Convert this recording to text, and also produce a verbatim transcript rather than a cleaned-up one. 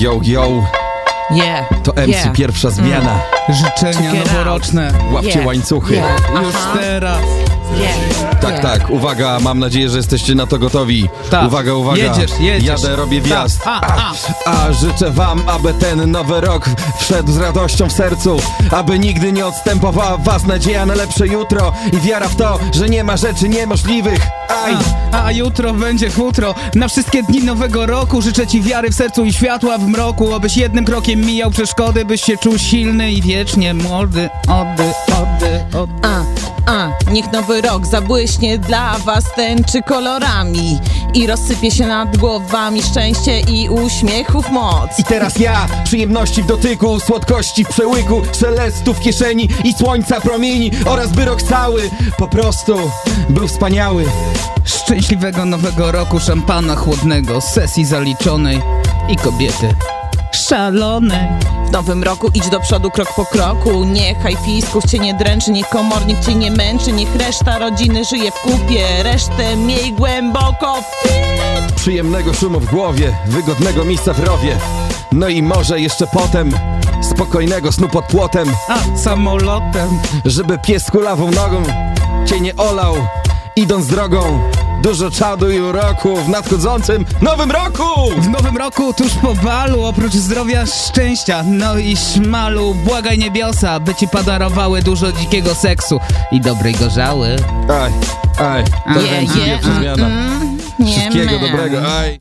Yo, yo, Yeah. to M C yeah. pierwsza zmiana. Życzenia Check it noworoczne. Łapcie Yeah. łańcuchy. Yeah. Już Aha. teraz. Yeah. Tak, yeah. tak, uwaga, mam nadzieję, że jesteście na to gotowi. Tak. Uwaga, uwaga. Jedziesz, jedziesz. Jadę, robię wjazd. Tak. A, a. A życzę wam, aby ten nowy rok wszedł z radością w sercu, aby nigdy nie odstępowała was nadzieja na lepsze jutro i wiara w to, że nie ma rzeczy niemożliwych. Aj! A, a jutro będzie futro. Na wszystkie dni nowego roku życzę ci wiary w sercu i światła w mroku, abyś jednym krokiem mijał przeszkody, byś się czuł silny i wiecznie młody. Ody, ody, ody. A, a, niech nowy rok zabłyśnie dla was tęczy kolorami i rozsypie się nad głowami szczęście i uśmiechów moc. I teraz ja, przyjemności w dotyku, słodkości w przełyku, szelestu w kieszeni i słońca promieni oraz by rok cały po prostu był wspaniały. Szczęśliwego nowego roku, szampana chłodnego, sesji zaliczonej i kobiety szalonej. W nowym roku idź do przodu krok po kroku, niechaj fisków cię nie dręczy, niech komornik cię nie męczy, niech reszta rodziny żyje w kupie, resztę miej głęboko w fit. Przyjemnego szumu w głowie, wygodnego miejsca w rowie, no i może jeszcze potem spokojnego snu pod płotem, A, samolotem. żeby pies kulawą nogą cię nie olał, idąc drogą. Dużo czadu i uroku w nadchodzącym nowym roku! W nowym roku, tuż po balu, oprócz zdrowia, szczęścia, no i szmalu, błagaj niebiosa, by ci podarowały dużo dzikiego seksu i dobrej gorzały. Aj, aj, to Yeah, będzie yeah, pierwsza zmiana. mm, nie Wszystkiego man. dobrego, aj.